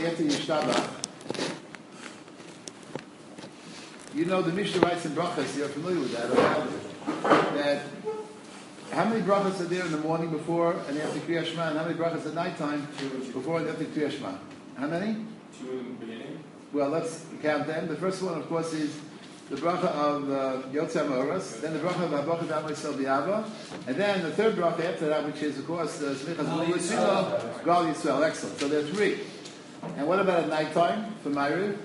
you have to yishtabach. You know the Mishnah writes in brachas. You're familiar with that, that how many brachas are there in the morning before and after Kriyat Shema, and how many brachas at nighttime before and after Kriyat Shema? How many? 2 in the beginning. Well, let's count them. The first one, of course, is the bracha of Yotzei Amoros, then the bracha of Habakkuk Amo Yisrael B'Yava, and then the third bracha after that, which is, of course, Smichas Gal Yisrael, Gal Yisrael. Excellent. So there are 3. And what about at nighttime for Ma'ariv?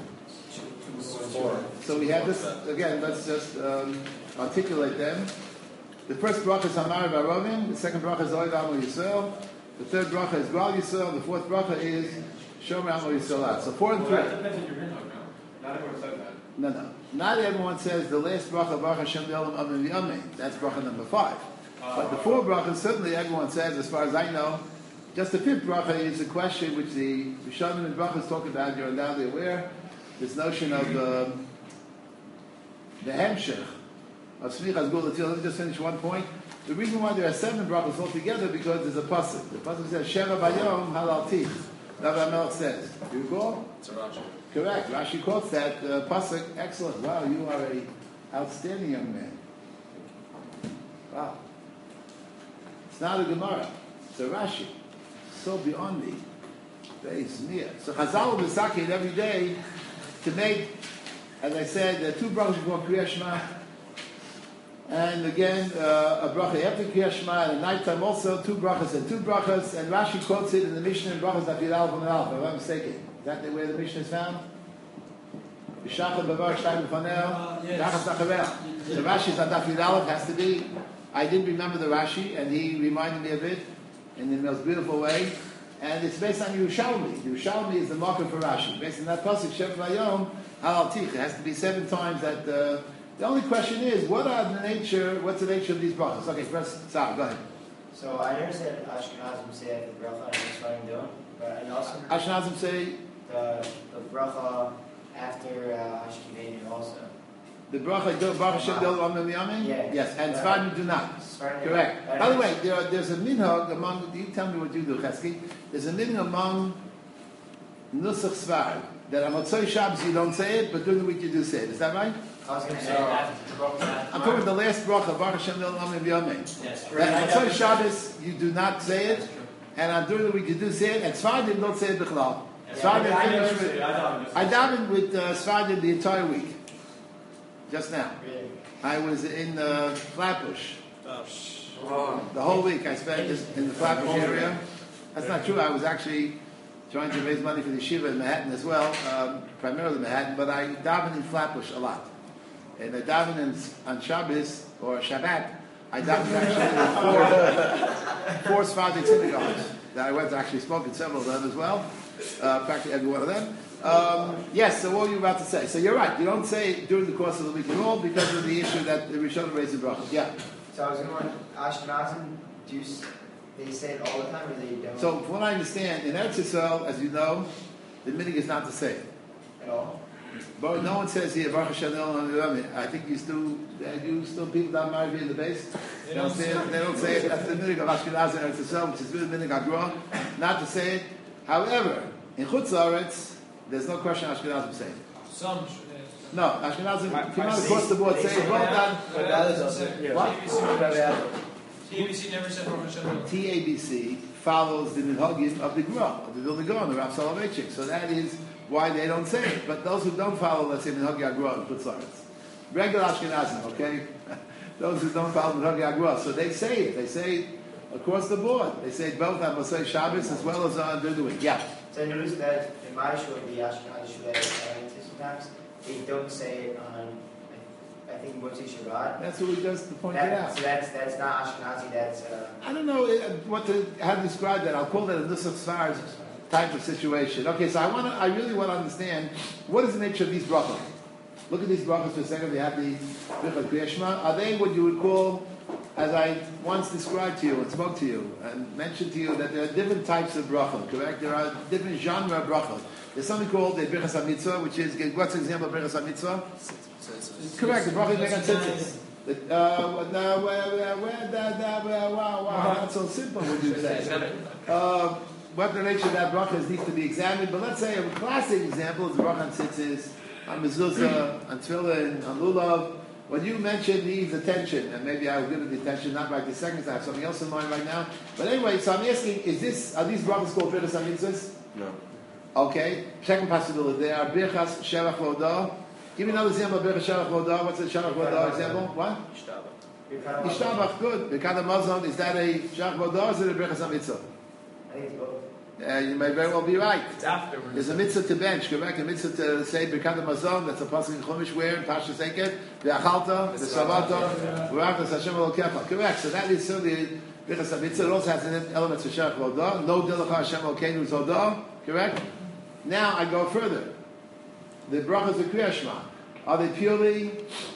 4. So we have this again. Let's just articulate them. The first bracha is Hamar Barovim. The second bracha is Oiv Amo Yisrael. The third bracha is Gal Yisrael. The fourth bracha is Shomer Amo Yisrael. So 4 and 3. That depends on your minhag, no? Not everyone said that. No. Not everyone says the last bracha, Baruch Hashem V'Olam Amen V'Amen. That's bracha number 5. But the 4 brachas, certainly everyone says, as far as I know, just the 5th bracha is a question which the Rishonim and brachas talk about. You're undoubtedly aware. This notion of the hemshech of Smichas Gula Tzil. Let me just finish one point. The reason why there are 7 brachas altogether because there's a pasuk. The pasuk says Sheva Bayom Halal Tich. Rabbi Melech says. Do you recall? It's a Rashi. Correct. Rashi quotes that pasuk. Excellent. Wow, you are a outstanding young man. Wow. It's not a Gemara. It's a Rashi. So beyond me. It's near. So Chazal will be saking every day to make, as I said, 2 brachas before Kriyat Shema, and again a bracha after Kriyat Shema, and at night time also 2 brachas and 2 brachas. And Rashi quotes it in the Mishnah in brachas Daf Yud Aleph and Aleph. If I'm not mistaken, is that where the Mishnah is found? B'shachar b'var shtayim b'fanel, dachas nacharel. The Rashi's on Daf Yud Aleph has to be. I didn't remember the Rashi, and he reminded me of it in the most beautiful way. And it's based on Yerushalmi. Yerushalmi is the marker for Rashi. Based on that pasuk, Shem Vayom Halal Tich. It has to be 7 times that. The only question is, what's the nature of these brachas? Okay, press. Sorry, go ahead. So I never said Ashkenazim say at the bracha, and that's what I'm doing. But I also Ashkenazim say the bracha after Ashkenazi also. The bracha Baruch Hashem V'Olam Amen V'Amen. Yeah. Yes, and Sfardim do not. Correct. By the way, there's a minhag among. You tell me what you do, Chesky. There's a minhag among Nusach Sfardim that on Motzei Shabbos you don't say it, but during the week you do say it. Is that right? I was going to say that. I'm talking about the last bracha, Baruch Hashem V'Olam Amen V'Amen. Yes. That on Motzei Shabbos you do not say it, and on during the week you do say it, and Sfardim don't say it b'chlal. Sfardim finish with. I davened with Sfardim the entire week. Just now. Really? I was in Flatbush. The whole week I spent in the Flatbush area. That's not true. I was actually trying to raise money for the yeshiva in Manhattan as well, primarily Manhattan, but I davened in Flatbush a lot. And I davened on Shabbos, or Shabbat, I davened actually in 4 Sephardic synagogues that I went to actually spoke in several of them as well, practically every one of them. Yes, so what were you about to say? So you're right, you don't say it during the course of the week at all because of the issue that the Rishonim raised in brachas. Yeah. So I was going to Ashkenazim, they say it all the time or they don't? So from what I understand, in Eretz Yisrael, as you know, the minhag is not to say it. At all? But no one says here, Baruch Hashem V'Olam Amen. I think you still people down Marvi in the base. They don't say it. That's the minhag of Ashkenaz and Eretz Yisrael, which is really the minhag Agra, not to say it. However, in Chutz La'aretz, there's no question Ashkenazim say it. Some. No, Ashkenazim, if you want across the board, say it. Well done. What? TABC never said Baruch Hashem. TABC follows the minhagim of the Gra, of the Vilna Gaon, the Rav Soloveitchik. So that is why they don't say it. But those who don't follow, let's say, minhagi Agra and Chutz La'aretz. Regular Ashkenazim, okay? Those who don't follow minhagi Agra. So they say it. They say it across the board. They say it both on Mosai Shabbos as well as on during the week. Yeah. So I noticed that in my shul, the Ashkenazi shul that I went to sometimes, they don't say it on, I think, Motzei Shabbat. That's what we just pointed out. So that's not Ashkenazi, that's... I don't know how to describe that. I'll call that a Nusach Sfar's type of situation. Okay, so I really want to understand what is the nature of these brachos. Look at these brachos for a second. They have the Birkat Kriyat Shema. Are they what you would call, as I once described to you and spoke to you and mentioned to you, that there are different types of brachos, correct? There are different genre of brachos. There's something called the Birchas HaMitzvah, which is, what's the example of Birchas HaMitzvah? Correct, the bracha is Birchas HaTzitzis. Not so simple, would you say? what the nature of that bracha needs to be examined. But let's say a classic example is the bracha on tzitzis, on mezuzah, on tefillin, on lulav. What you mentioned needs attention, and maybe I will give it the attention not right this second. I have something else in mind right now. But anyway, so I'm asking: are these brachas called birchas hamitzvos? No. Okay. Second possibility: they are birchas shelach lodah. Give me another example of birchas shelach lodah. What's the shelach lodah example? What? Yishtabach. Good. Birkat hamazon, is that a shelach lodah or is it a birchas hamitzvah? I think it's both. You may very well be right. It's afterwards. There's a mitzvah to bench, correct? A mitzvah to say Birkat HaMazon, that's a pasuk in Chumash where in Parshas Eket, V'achalta, V'savata, V'rachas Hashem Elokecha. Correct. So that is certainly Birkas HaMitzvah. It also has an element of Shech Vodah. No Dilacha Hashem Elokeinu Zodah. Correct. Now I go further. The brachas of Kriyas Shema, are they purely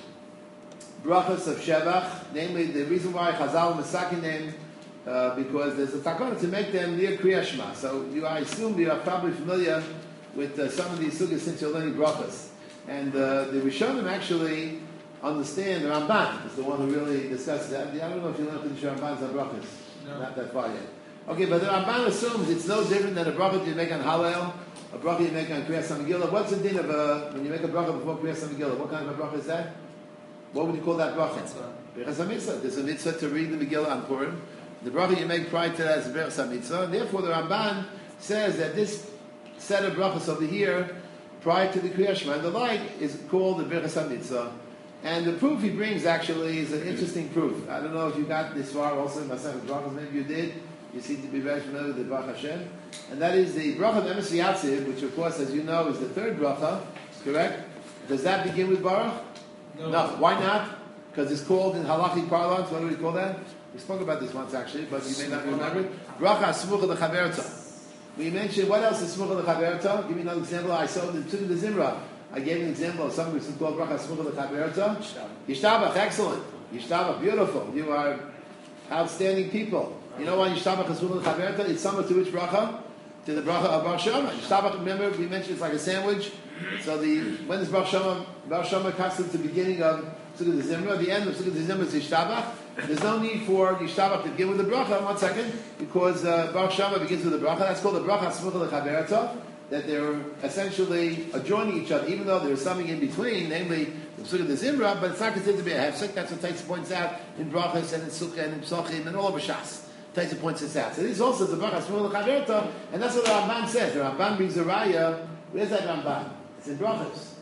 brachas of Shevach? Namely, the reason why Chazal Masakin them because there's a takana to make them near Kriyas Shema. So I assume you are probably familiar with some of these sugyas since you're learning brachas. And the Rishonim actually understand, the Ramban is the one who really discusses that. I don't know if you learned the Ramban's on brachas. No. Not that far yet. Okay, but the Ramban assumes it's no different than a bracha you make on Hallel, a bracha you make on Kriyas HaMegillah. What's the din of when you make a bracha before Kriyas HaMegillah? What kind of a bracha is that? What would you call that bracha? Birchas HaMitzvah. There's a mitzvah to read the Megillah on Purim. The bracha you make prior to that is Birchas HaMitzvah, and therefore the Ramban says that this set of brachas over here, prior to the Kriyas Shema and the like, is called the Birchas HaMitzvah. And the proof he brings actually is an interesting proof. I don't know if you got this far also in Masechet Brachos, maybe you did. You seem to be very familiar with the Baruch Hashem. And that is the bracha of Emes Yatziv, which of course, as you know, is the third bracha, correct? Does that begin with Baruch? No. Why not? Because it's called in halachic parlance, what do we call that? We spoke about this once actually, but you may not remember it. Bracha smucha lechaverta. We mentioned, what else is smucha lechaverta? Give me another example. I saw the Zimra. I gave an example of something which is called bracha smucha lechaverta. Yishtabach, excellent. Yishtabach, beautiful. You are outstanding people. You know why Yishtabach is smucha lechaverta? It's similar to which bracha? To the bracha of Bar Shama. Yishtabach, remember, we mentioned it's like a sandwich. So when is Bar Shama comes to the beginning of Sukkot Zimra, the end of Sukkot Zimra is Yishtabach. There's no need for Yishtabach to begin with the bracha, 1 second, because Baruch Shama begins with the bracha. That's called the bracha smucha lechaverta, that they're essentially adjoining each other, even though there's something in between, namely the Sukkot Zimra, but it's not considered to be a hefsek. That's what Taisa points out in brachas and in Sukkah and in Psachim and all over Shas. Taisa points this out. So this is also the bracha smucha lechaverta, and that's what the Ramban says. The Ramban brings a raya. Where's that Ramban? It's in brachas.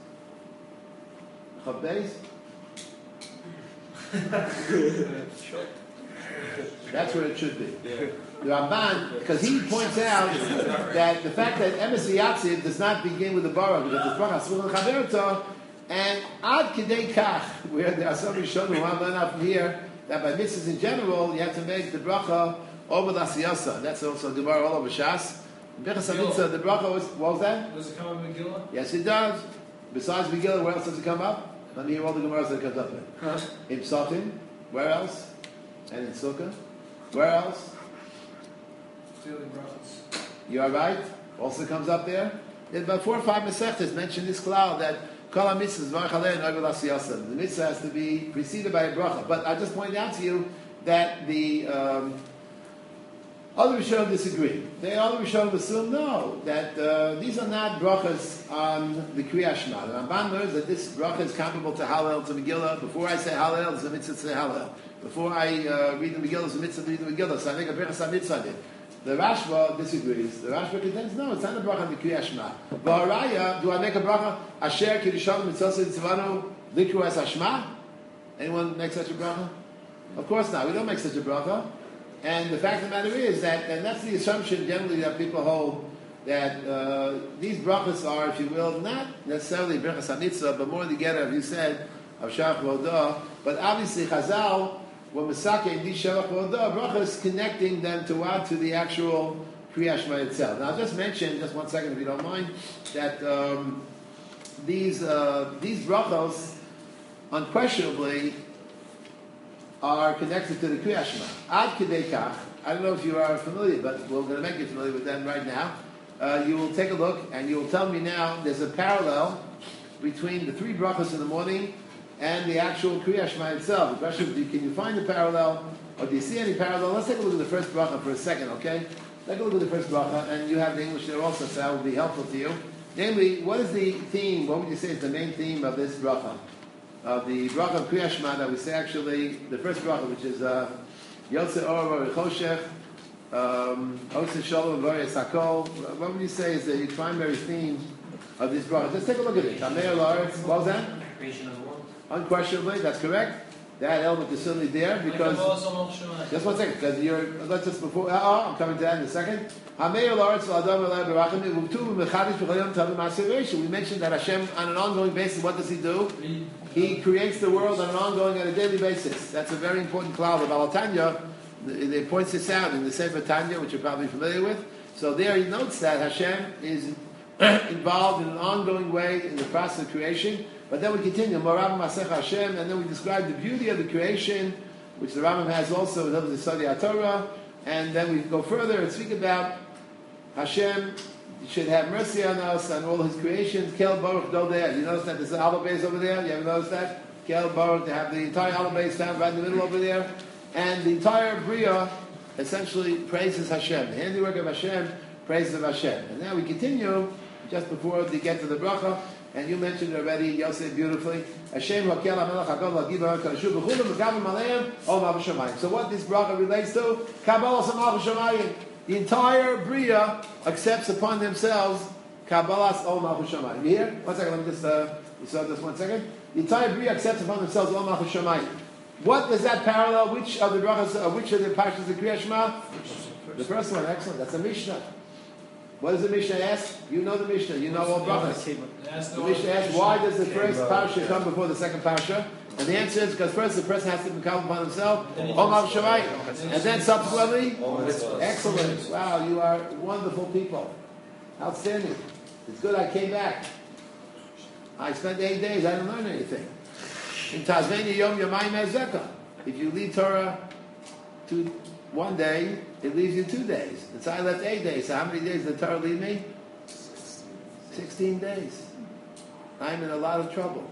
Chav Beis. That's where it should be. The Ramban, because he points out that the fact that Emes Yatziv does not begin with the Baruch, because it's bracha smucha lechaverta, and ad kidei kach, where there are some Rishonim who want to learn out from here that by mitzvahs in general you have to make the bracha over the asiyasa. That's also the Gemara all over Shas. Birchas HaMitzvah, the bracha was, what was that? Does it come up in Megillah? Yes, it does. Besides Megillah, where else does it come up? Let me hear all the Gemaras that it comes up in. In Psachim, where else? And in Sukkah, where else? Daily brachas. You are right. Also comes up there. There's about 4 or 5 Masechtas mention this cloud that Kol HaMitzvahs Varach Alei and Oivul Asiyasa. The mitzvah has to be preceded by a bracha. But I just pointed out to you that the other Rishonim disagree. The other Rishonim assume no, that these are not brachas on the Kriyas Shema. The Ramban learns that this bracha is comparable to Hallel, to Megillah. Before I say Hallel, there's a mitzvah to say Hallel. Before I read the Megillah, there's a mitzvah to read the Megillah. So I make a birchas HaMitzvah. The Rashba disagrees. The Rashba contends, no, it's not a bracha on the Kriyas Shema. Ba'araya, do I make a bracha? Asher Kiddushan Mitzvah Tzivanu Likru Es Hashma? Anyone make such a bracha? Of course not. We don't make such a bracha. And the fact of the matter is that, and that's the assumption generally that people hold, that these brachas are, if you will, not necessarily birchas hamitzvah, but more together, as you said, of shavach v'odah. But obviously, Chazal were mesakeh these shavach v'odah brachas, connecting them to what? To the actual Kriyas Shema itself. Now, I'll just mention, just 1 second, if you don't mind, that these brachas, unquestionably, are connected to the Kriyas Shema. Ad kidei kach. I don't know if you are familiar, but we're going to make you familiar with them right now. You will take a look, and you will tell me now there's a parallel between the 3 brachas in the morning and the actual Kriyas Shema itself. The question is, can you find the parallel, or do you see any parallel? Let's take a look at the first bracha for a second, okay? Take a look at the first bracha, and you have the English there also, so that will be helpful to you. Namely, what is the theme, what would you say is the main theme of this bracha? Of the bracha of Kriya Shema that we say actually, the first bracha, which is Yotze Or Choshech, Ose Shalom V'Yis Hakol. What would you say is the primary theme of this bracha? Let's take a look at it. Amei La'aretz, what was that? Creation of the world. Unquestionably, that's correct. That element is certainly there because. Just one second, because let's just before. I'm coming to that in a second. We mentioned that Hashem, on an ongoing basis, what does He do? He creates the world on an ongoing, on a daily basis. That's a very important cloud of Alatanya. It points this out in the Sefer Tanya, which you're probably familiar with. So there he notes that Hashem is involved in an ongoing way in the process of creation. But then we continue, Morav Masech Hashem, and then we describe the beauty of the creation, which the Rambam has also in the Study HaTorah, and then we go further and speak about Hashem should have mercy on us and all His creations. Kel Baruch Dodeh. You notice that there's an olive base over there? You ever notice that? Kel Baruch, to have the entire olive base found right in the middle over there, and the entire Bria essentially praises Hashem. The handiwork of Hashem praises of Hashem. And now we continue just before we get to the bracha. And you mentioned it already, Yosef, beautifully. Hashem Hakel HaMelech HaGadol HaGibor HaKadosh B'chulim V'gavim Aleim Ol Malchus Shamayim. So what this bracha relates to? Kabbalas Malchus Shamayim. The entire Bria accepts upon themselves Kabbalas Ol Malchus Shamayim. You hear? One second, let me just, you saw this 1 second? The entire Bria accepts upon themselves Ol Malchus Shamayim. What does that parallel? Which of the brachas, which of the parshas of Kriya Shema? The first one, excellent. That's a Mishnah. What does the Mishnah ask? You know the Mishnah. You know all brachas. The Mishnah asks, why does the first parsha come before the second parsha? And the answer is because first the person has to become upon himself, Omar Shavai, and then subsequently, excellent. Wow, you are wonderful people. Outstanding. It's good I came back. I spent 8 days, I didn't learn anything. In Tazveni Yom Yamayim Ezekah. If you leave Torah to 1 day, it leaves you 2 days. And so I left 8 days. So how many days did the Torah leave me? 16 days. I'm in a lot of trouble.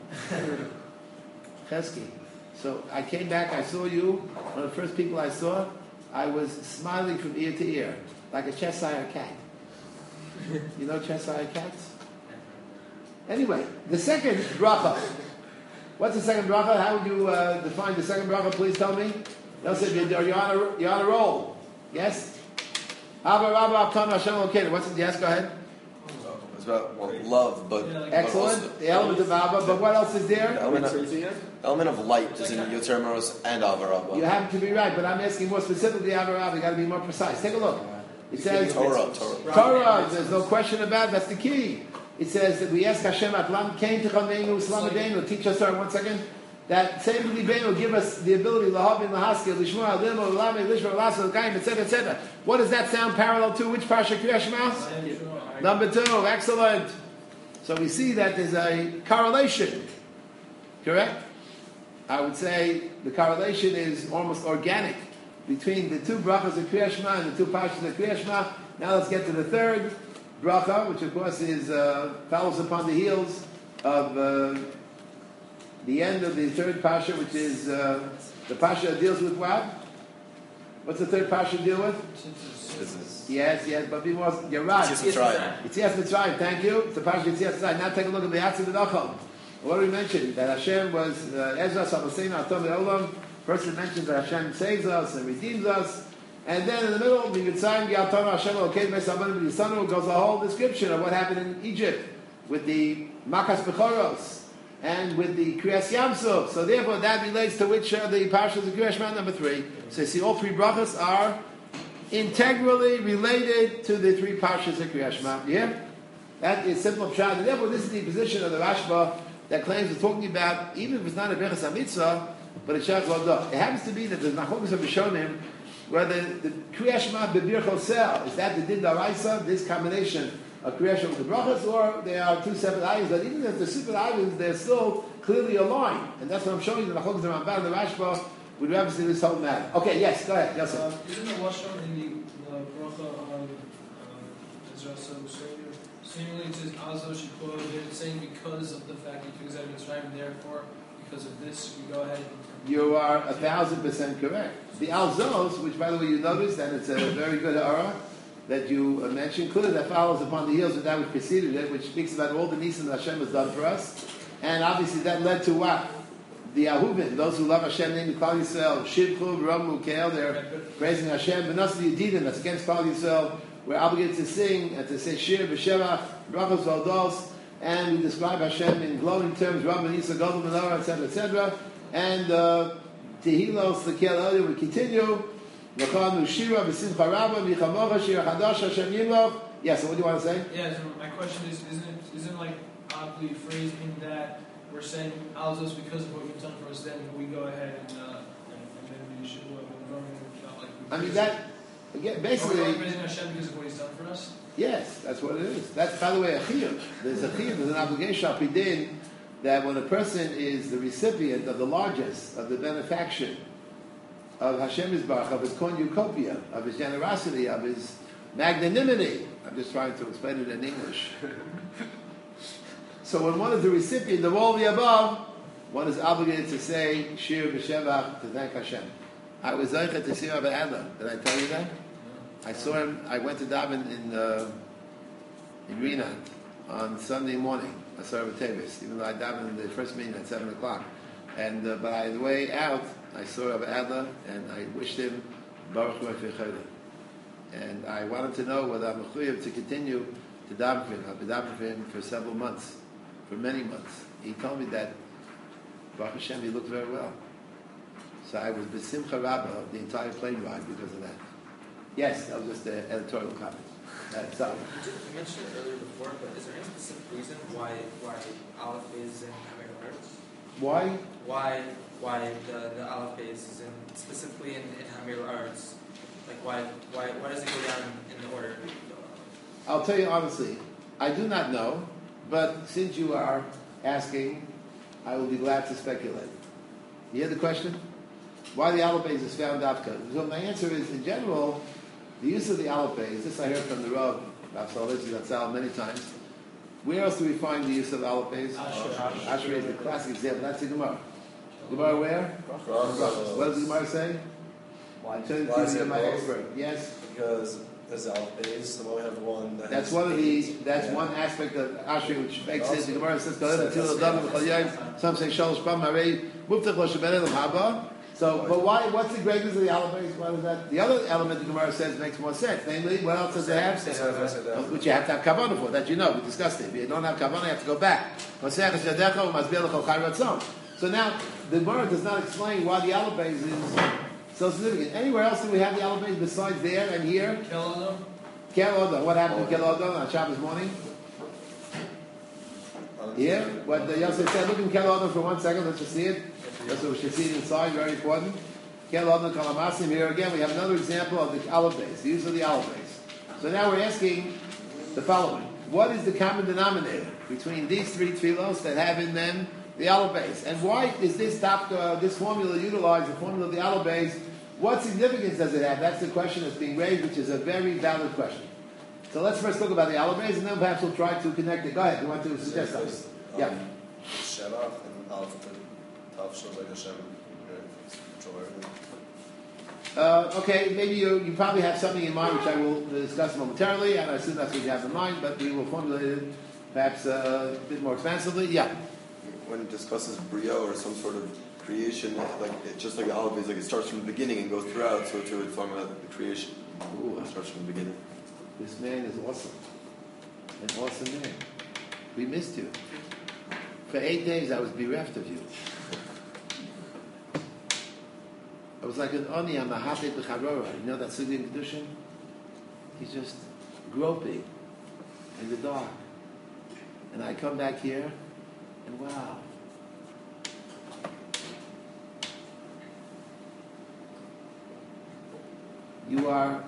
Chesky. So I came back, I saw you. One of the first people I saw, I was smiling from ear to ear, like a Cheshire cat. You know Cheshire cats? Anyway, the second bracha. What's the second bracha? How would you define the second bracha? Please tell me. Yosef, you're on a roll. Yes? Abba Rabba Abtan Hashem Elokeinu. What's it? Yes, go ahead. It's about love, but excellent. But the element of Abba, but what else is there? The element of light is in Yotzer Moros and Abba Rabba. You happen to be right, but I'm asking more specifically Abba Rabba. You got to be more precise. Take a look. It says Torah. There's no question about it. That's the key. It says that we ask Hashem Atlam Kain Techameinu Slamadenu. Teach us, sorry, 1 second. That same Libenu give us the ability Lahavin Lahaskil Lishma Alimo Lame Lishma Lasa Kaim, etc., etc. What does that sound parallel to? Which Parsha Kriya Shema? Number 2. Excellent. So we see that there's a correlation. Correct? I would say the correlation is almost organic between the 2 brachas of Kriya Shema and the 2 Parshas of Kriya Shema. Now let's get to the third bracha, which of course is follows upon the heels of the end of the third Parsha, which is the Parsha that deals with what? What's the third Parsha deal with? Yes, but be more. You're right. Yetzias Mitzrayim. Thank you. It's the Parsha Yetzias Mitzrayim. Now take a look at the Yatsi V'Nachal. What do we mention? That Hashem was Ezra Savaseinu Atom Ve'olam. First it mentions that Hashem saves us and redeems us. And then in the middle, Mitzrayim Yaltonu Hashem Elokeinu Beis Avonu B'Yisanu goes a whole description of what happened in Egypt with the Makas Bechoros and with the Kriyas Yamsuf. So therefore that relates to which the Parshas of Kriya Shema number 3. So you see all 3 brachas are integrally related to the 3 Parshas of Kriya Shema. Yeah? That is simple pshat. And therefore this is the position of the Rashba that claims we're talking about, even if it's not a Berachas HaMitzvah, but a Shach Lodah. It happens to be that the Nachlokas of Rishonim, whether the Kriya Shema B'bir Chosel, is that the Din Daraisa, this combination of Kriya Shema with the brachas, or they are 2 separate items, but even if they're separate items, they're still clearly aligned. And that's what I'm showing you, the Nachlokas of Ramban and the Rashba would represent this whole matter. Okay, yes, go ahead. Yes, sir. Isn't the Lashon in the bracha on Ezra seemingly it says Azo Shikor, they're saying because of the fact that you took Zayim Mitzrayim, and therefore, because of this, we go ahead and... You are 1,000% correct. The Alzos, which by the way you noticed, and it's a very good ha'ara, that you mentioned, clearly that follows upon the heels of that which preceded it, which speaks about all the nisim that Hashem has done for us. And obviously that led to what? The Ahuvim, those who love Hashem, named Klal Yisrael, Shivchu, Ramu, Kel, they're praising Hashem. But not the Yedidim, that's against Klal Yisrael. We're obligated to sing and to say Shir, B'Shevach, Brachos, Valdos, and we describe Hashem in glowing terms, Rabban Yisrael, Godel, Menorah, etc., etc. And Tehillos, the Kel Elyon, we continue. L'chanu Shira, B'Simcha Rabba, Michamocha, Shir Chadash, Hashem Yimloch. Yes, so what do you want to say? Yeah, so my question is, isn't like oddly phrased in that we're saying Alzos because of what you've done for us, then we go ahead and then we should I mean that again, basically. Are we praising Hashem because of what He's done for us? Yes, that's what it is. That's, by the way, a chiyuv. There's an obligation apidin that when a person is the recipient of the largest of the benefaction of Hashem Yisbarach, of His cornucopia, of His generosity, of His magnanimity. I'm just trying to explain it in English. So when one is the recipient of all the above, one is obligated to say Shir B'Shevach to thank Hashem. I was zeichet to see Rabbi Adler. Did I tell you that? I saw him. I went to daven in Rinat on Sunday morning. I saw Rabbi Tevis, even though I davened in the first meeting at 7:00. And but on the way out, I saw Rabbi Adler, and I wished him Baruch Hu. And I wanted to know whether I'm mechuyev to continue to daven for him. I've been davening for him for several months, for many months. He told me that Baruch Hashem, he looked very well. So I was b'simcha rabba the entire plane ride because of that. Yes, that was just an editorial comment. That's all. You mentioned it earlier before, but is there any specific reason why Aleph is in Hamid Arts? Why? Why the Aleph is in specifically in Hamid Arts? Like why does it go down in the order? I'll tell you honestly, I do not know, but since you are asking, I will be glad to speculate. You hear the question? Why the Aleph is found after? So my answer is, in general, the use of the Aleph, this I heard from the Rav Salih Zatzal many times. Where else do we find the use of Aleph? Ashrei is the classic example. That's the Gemara. Gemara where? What does the Gemara say? Why Tell is you it my both? expert. Yes. Because there's Aleph, so we have one that That's has one of the. eight. That's Yeah. one aspect of Ashrei which makes sense. The Awesome. Gemara says, Some say Shalosh Pam Harei Muftach Lo Sheberelim Haba. So, but why? What's the greatness of the Aleph? Why is that? The other element the Gemara says makes more sense. Namely, what else does it have? Which you have to have kavanah for. That you know. We discussed it. If you don't have kavanah, you have to go back. So now the Gemara does not explain why the Aleph is so significant. Anywhere else do we have the Aleph besides there and here? Kel Kel. What happened to Kel on Shabbos morning? Here, what the Yosef said. Look in Kel for 1 second. Let's just see it. That's what we should see it inside. Very important. Kel Kalamasim. Here again, we have another example of the Aleph base. The use of the Aleph base. So now we're asking the following: what is the common denominator between these three tefillos that have in them the Aleph base? And why is this this formula utilized, the formula of the Aleph base? What significance does it have? That's the question that's being raised, which is a very valid question. So let's first talk about the Aleph base, and then perhaps we'll try to connect it. Go ahead. You want to suggest something? Yeah. Shevach and Aleph and Tav shows like Hashem. Okay, maybe you probably have something in mind which I will discuss momentarily, and I assume that's what you have in mind, but we will formulate it perhaps a bit more expansively. Yeah. When it discusses Brio or some sort of creation, like it's just like the Aleph is like it starts from the beginning and goes throughout, so it's really talking about the creation. Ooh. It starts from the beginning. This man is awesome. An awesome man. We missed you. For 8 days I was bereft of you. I was like an oni on the Hatei B'Charora. You know that Sugi in Kedushin? He's just groping in the dark. And I come back here, and wow. You are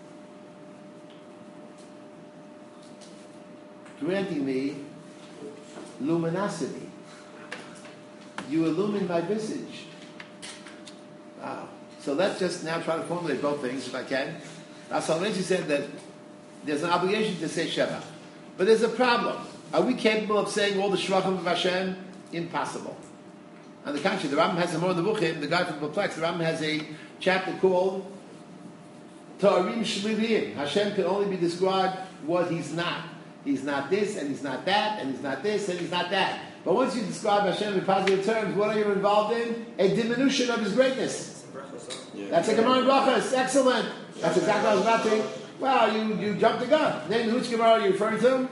granting me luminosity. You illumine my visage. Wow. So let's just now try to formulate both things, if I can. Salvation said that there's an obligation to say Sheva. But there's a problem. Are we capable of saying all the Shvachim of Hashem? Impossible. On the contrary, the Rambam has a more in the Bukhim, the guy from Perplex, the Rambam has a chapter called Ta'arim Shliliyim. Hashem can only be described what He's not. He's not this, and He's not that, and He's not this, and He's not that. But once you describe Hashem in positive terms, what are you involved in? A diminution of His greatness. Yeah. That's a Gemara in Brachos. Excellent. That's exactly what I was about to. Well, you jumped the gun. Then which Gemara are you referring to?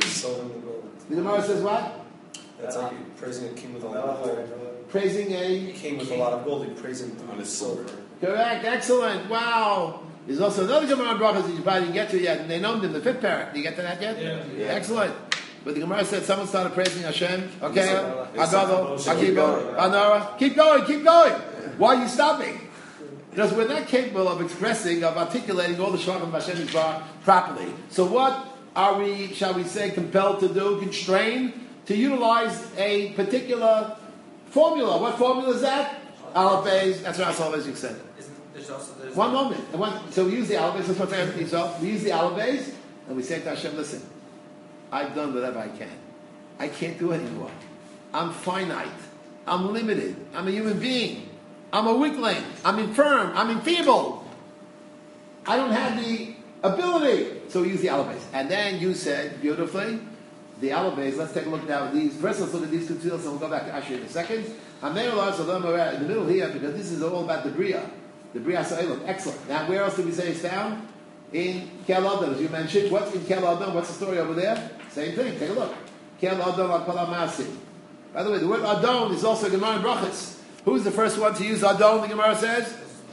The Gemara says what? That's like praising a king with a lot of gold. Praising He a... came with a lot of gold. He praised him On on his his silver. Correct. Excellent. Wow. There's also another Gemara in Brachos that you probably didn't get to yet. And they named him the fifth parrot. Did you get to that yet? Yeah. Excellent. But the Gemara said someone started praising Hashem. Okay. Yes, Agadol, sir. Akiba, Anara. Keep going. Keep going. Why are you stopping? Because we're not capable of expressing, of articulating all the Shalom of Hashem Yisrael properly. So what are we, shall we say, compelled to do? Constrained to utilize a particular formula. What formula is that? Aleph Beis. That's what Asal Beis said. There's One moment. So we use the Aleph Beis. Let's put everything off. We use the Aleph Beis, and we say to Hashem, listen, I've done whatever I can. I can't do anymore. I'm finite. I'm limited. I'm a human being. I'm a weakling. I'm infirm. I'm enfeebled. I don't have the ability. So we use the Aleph Beis. And then you said, beautifully, the Aleph Beis. Let's take a look now at these. First, let's look at these two tefillos, and we'll go back to Asher in a second. In the middle here, because this is all about the Bria. The Bria Sa'ilim. Excellent. Now, where else do we say it's found? In Kel Adam, as you mentioned. What's in Kel Adam? What's the story over there? Same thing. Take a look. Kel Adam al Kol HaMaasim. By the way, the word Adon is also Gemara in Brachos. Who's the first one to use Adon, the Gemara says?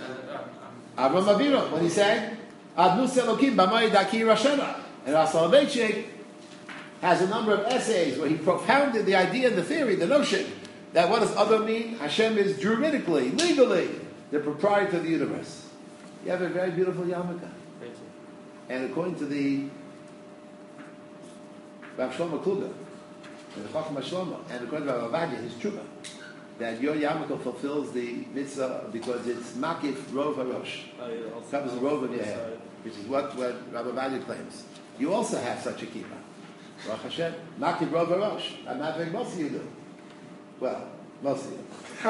Avram Avinu. When he said, Adnus Elokim b'mayid Daki Rashena. And Ras Soloveitchik has a number of essays where he propounded the idea and the theory, the notion, that what does Adon mean? Hashem is juridically, legally, the proprietor of the universe. You have a very beautiful yarmulke. Thank you. And according to the Rav Shlomo Kluger, and the Chacham Shlomo, and according to Rav Avadia, his tshuva, that your yarmulke fulfills the mitzvah because it's makif rov harosh, covers the rov of your head, which is what Rav Avadia claims. You also have such a kippah. Baruch Hashem, makif rov harosh. I'm not very most of you do. Well, most of you.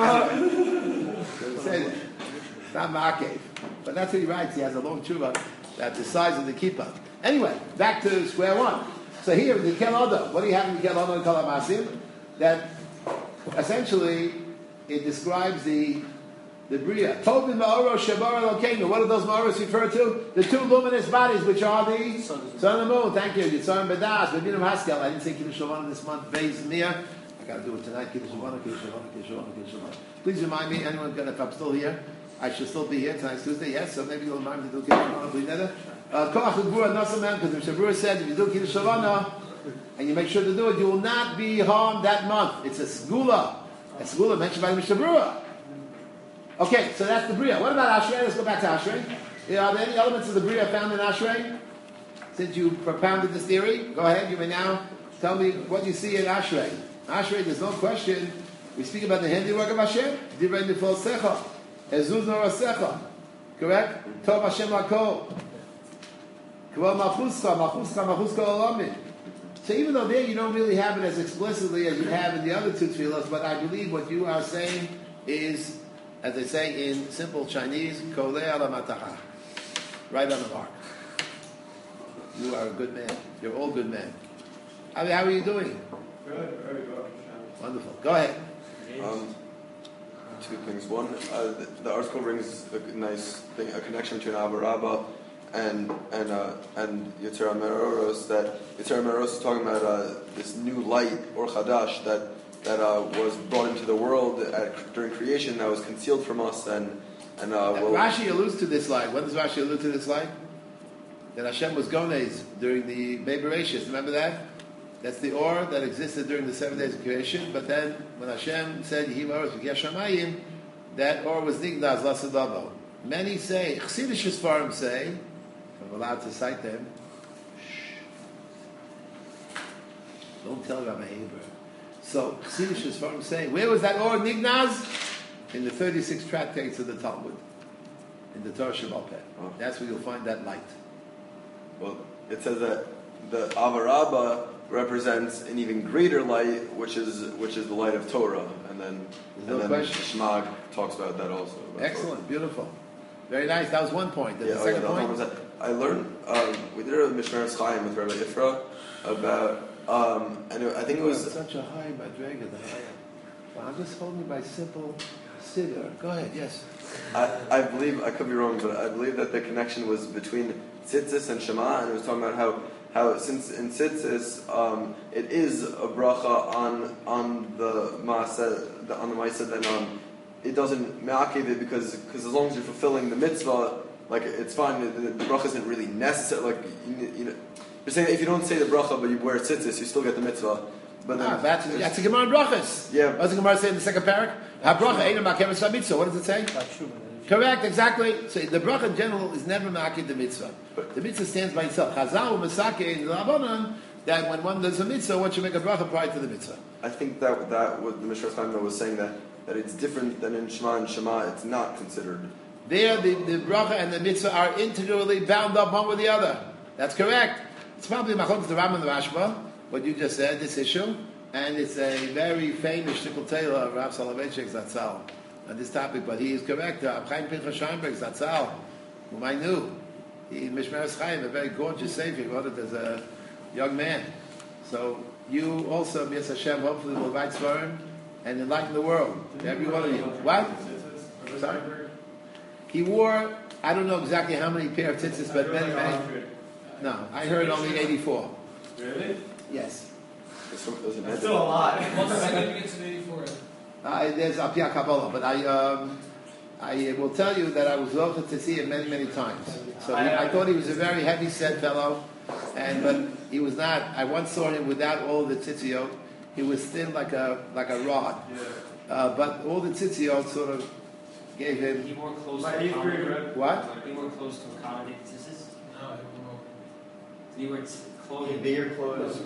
So say that. It's not makif, but that's what he writes. He has a long tshuva that the size of the kippah. Anyway, back to square one. So here, the Kel Adam, what do you have in the Kel Adam and Kol HaMaasim? That essentially it describes the Bria. Tovim Ma'oro Shabar Elokeinu. What do those Ma'oros refer to? The two luminous bodies, which are the sun and moon. Thank you. Yitzhar and Bedas, Rabbeinu Haskell. I didn't say Kiddush Shavana this month. Beis Mir. I got to do it tonight. Kiddush Shavana, Kiddush Shavana, Kiddush Shavana, Kiddush Shavana. Please remind me, anyone, if I'm still here, I should still be here. Tonight's Tuesday, yes, so maybe you'll remind me to do Kiddush Shavana, Bli Neder. Koach Gvura Nasamem, because the Shabura said if you do Kiddush Shavana, and you make sure to do it, you will not be harmed that month. It's a segula. A segula mentioned by the Mishnah. Okay, so that's the Bria. What about Ashrei? Let's go back to Ashrei. Are there any elements of the Bria found in Ashrei? Since you propounded this theory, go ahead. You may now tell me what you see in Ashrei. Ashrei, there's no question. We speak about the handiwork of Hashem. Divrei nifol secha. Ezuz norasecha. Correct? Tov Hashem lakol. K'val machuska olamin. So even though there you don't really have it as explicitly as you have in the other two tefillos, but I believe what you are saying is, as they say in simple Chinese, kolei ala matacha. Right on the mark. You are a good man. You're all good men. How are you doing? Good, very good. Wonderful. Go ahead. Two things. One, the article brings a nice thing, a connection between Abba Rabba and Yetzer HaMeroros, that Yetzer HaMeroros is talking about this new light, or Chadash, that was brought into the world during creation, that was concealed from us, and Rashi alludes to this light. When does Rashi allude to this light? That Hashem was Gonez during the Bebereshis. Remember that? That's the or that existed during the 7 days of creation. But then, when Hashem said Yehi V'Oros V'Yesh Shamayim, that or was Nigdaz Lasadavo. Many say, Chassidish Sfarim say, if I'm allowed to cite them, don't tell Rabbi Haber. So Chassidish Sfarim say, where was that or Nignaz? In the 36 tractates of the Talmud, in the Torah Sheba'al Peh. That's where you'll find that light. Well, it says that the Avarabba represents an even greater light, which is the light of Torah, and then question. Shmag talks about that also. Excellent, beautiful. Very nice. That was one point. And Yeah, the oh yeah, second the other one point? was that I learned, we did a Mishmeres Chaim with Rabbi Ifra about, I think it was, Such a high madrega, the higher. Well, I'm just holding by simple siddur. Go ahead, yes. I believe, I could be wrong, but I believe that the connection was between Tzitzis and Shema, and it was talking about how since in Tzitzis, it is a bracha on the Maaseh, on the Maaseh, then it doesn't ma'akev it because as long as you're fulfilling the mitzvah, like it's fine. The bracha isn't really necessary. Like you know, you're saying that if you don't say the bracha but you wear tzitzis, you still get the mitzvah. But then That's a Gemara in Brachas. Yeah. What's the Gemara say in the second parak? Ha-bracha ain't a mitzvah. What does it say? Correct, exactly. So the bracha in general is never ma'akid the mitzvah. The mitzvah stands by itself. Chazal Masake in the Rabbanan that when one does a mitzvah, one should make a bracha prior to the mitzvah. I think that what the Mishra Chaim was saying that it's different than in Shema and Shema. It's not considered. There, the bracha and the mitzvah are integrally bound up one with the other. That's correct. It's probably Machlokas the Rambam and the Rashba, what you just said, this issue, and it's a very famous shtickle tailor of Rav Soloveitchik Zatzal on this topic, but he is correct. Chaim Pinchas Scheinberg Zatzal, whom I knew, he in Mishmeres Chaim, a very gorgeous sefer, wrote it as a young man. So you also, Mias Hashem, hopefully will write Svarim and enlighten the world, every one of you. What? Sorry? He wore, I don't know exactly how many pair of tzitzis, but many. No, I heard only 84. Really? Yes. That's still a lot. What's the significance of 84? There's Apia Kabbalah, but I will tell you that I was lucky to see him many, many times. So I thought he was a very heavy-set fellow, but he was not. I once saw him without all the tzitzit. He was thin like a rod. But all the tzitzit sort of gave him. He wore clothes to Like, accommodate. What? He wore clothes to accommodate tzitzis. No, I don't know. Did he wear clothing? Bigger clothes.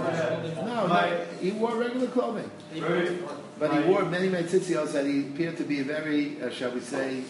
No, he wore regular clothing. But he wore many, many tzitzit that he appeared to be a very, shall we say,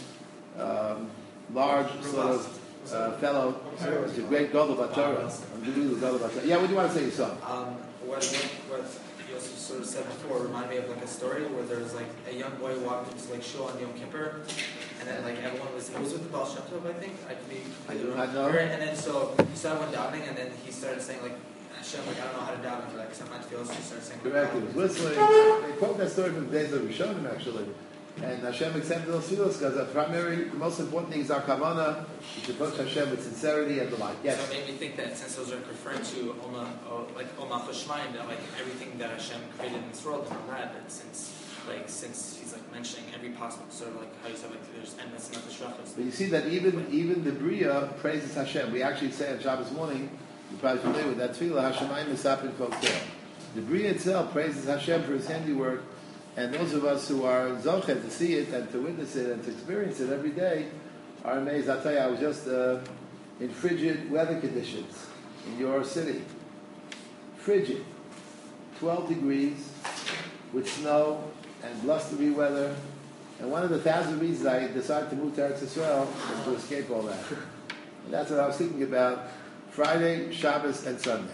large sort of fellow. He's a great Gadol Batorah. Yeah, what do you want to say yourself? What Yosef sort of said before reminded me of like a story where there was like a young boy who walked into like shul on Yom Kippur, and then like everyone was with the Baal Shem Tov, I think. I do not know. And then so he started one davening, and then he started saying like Hashem, like I don't know how to daven, but like some feels he started saying. Correct. He was whistling. They quote that story from the days of Rishonim actually. And Hashem accepted those tefillos because the most important thing is our kavanah. We should approach Hashem with sincerity and delight. Yes. So it made me think that since those are referring to Omach Hashmayim, that like everything that Hashem created in this world and all that since he's like mentioning every possible sort of like how you said like there's endless amount of shachas. But you see that even the Bria praises Hashem. We actually say on Shabbos morning, you're probably familiar with that tefillah, Hashemayim Misapin Kol Kel. The Bria itself praises Hashem for His handiwork. And those of us who are zochet to see it and to witness it and to experience it every day are amazed. I'll tell you, I was just in frigid weather conditions in your city. Frigid. 12 degrees with snow and blustery weather. And one of the 1,000 reasons I decided to move to Eretz Yisrael was to escape all that. And that's what I was thinking about Friday, Shabbos, and Sunday.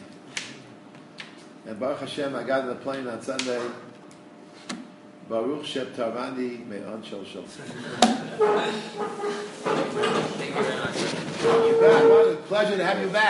And Baruch Hashem, I got on the plane on Sunday. Baruch Sheb Tarvani Me'on Shel Shel. Thank you very much. You're back. What a pleasure to have you back.